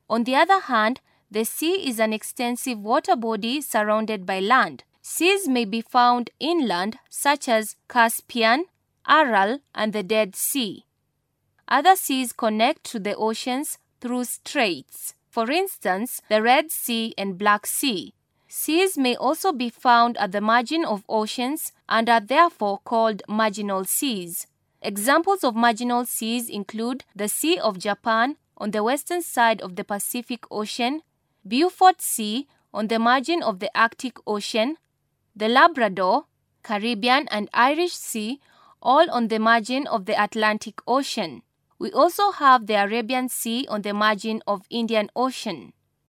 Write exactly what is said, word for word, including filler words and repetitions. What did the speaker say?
On the other hand, the sea is an extensive water body surrounded by land. Seas may be found inland, such as Caspian, Aral, and the Dead Sea. Other seas connect to the oceans through straits. For instance, the Red Sea and Black Sea. Seas may also be found at the margin of oceans and are therefore called marginal seas. Examples of marginal seas include the Sea of Japan on the western side of the Pacific Ocean, Beaufort Sea on the margin of the Arctic Ocean, the Labrador, Caribbean, and Irish Sea all on the margin of the Atlantic Ocean. We also have the Arabian Sea on the margin of Indian Ocean.